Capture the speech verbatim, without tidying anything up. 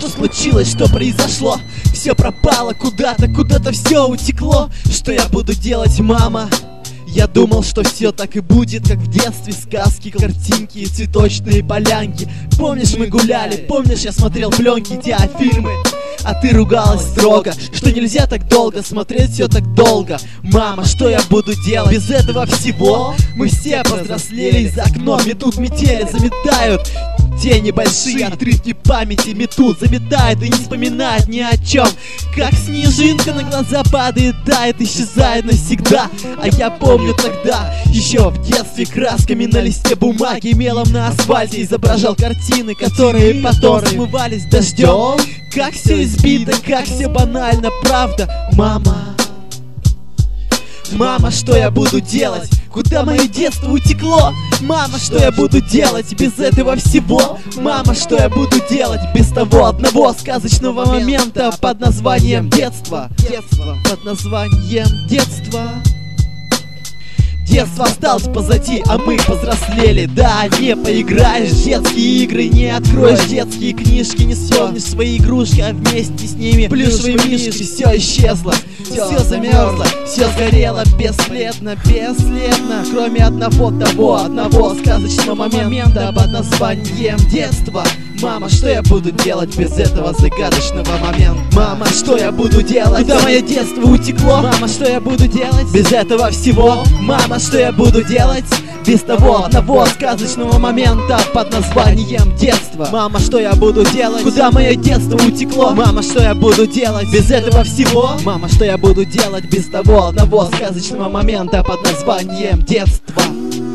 Что случилось, что произошло? Все пропало куда-то, куда-то все утекло. Что я буду делать, мама? Я думал, что все так и будет, как в детстве. Сказки, картинки и цветочные полянки. Помнишь, мы гуляли, помнишь, я смотрел пленки, диафильмы. А ты ругалась строго, что нельзя так долго смотреть все так долго. Мама, что я буду делать без этого всего? Мы все повзрослели, за окном метут метели, заметают тени большие, отрывки памяти метут, заметает и не вспоминает ни о чем. Как снежинка на глаза падает, тает, исчезает навсегда. А я помню тогда, еще в детстве, красками на листе бумаги, мелом на асфальте изображал картины, которые потом смывались дождем. Как все избито, как все банально, правда. Мама, мама, что я буду делать? Куда мое детство утекло? Мама, что я буду делать без этого всего? Мама, что я буду делать без того одного сказочного момента под названием детство? Детство, под названием детство. Детство осталось позади, а мы повзрослели. Да, не поиграешь в детские игры, не откроешь детские книжки, не вспомнишь свои игрушки, а вместе с ними плюшевые мишки. Все исчезло, все замерзло, все сгорело бесследно, бесследно. Кроме одного того, одного сказочного момента под названием детство. Мама, что я буду делать без этого загадочного момента? Мама, что я буду делать? Куда мое детство утекло? Мама, что я буду делать без этого всего? Мама, что я буду делать без того одного сказочного момента под названием детство? Мама, что я буду делать? Куда мое детство утекло? Мама, что я буду делать без этого всего? Мама, что я буду делать без того одного сказочного момента под названием детство?